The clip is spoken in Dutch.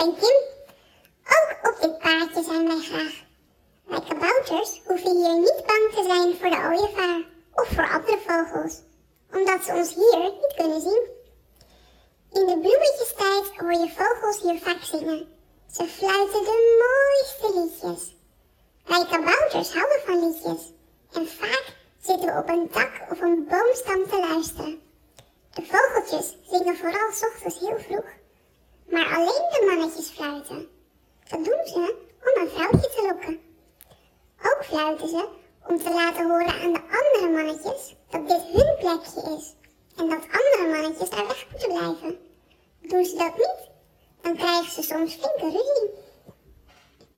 ben Kim. Ook op dit paadje zijn wij graag. Wij kabouters hoeven hier niet bang te zijn voor de ooievaar of voor andere vogels, omdat ze ons hier niet kunnen zien. In de bloemetjestijd hoor je vogels hier vaak zingen. Ze fluiten de mooiste liedjes. Wij kabouters houden van liedjes en vaak zitten we op een dak of een boomstam te luisteren. De vogeltjes zingen vooral 's ochtends heel vroeg, maar alleen de mannetjes fluiten. Dat doen ze om een vrouwtje te lokken. Ook fluiten ze om te laten horen aan de andere mannetjes dat dit hun plekje is en dat andere mannetjes daar weg moeten blijven. Doen ze dat niet, dan krijgen ze soms flinke ruzie.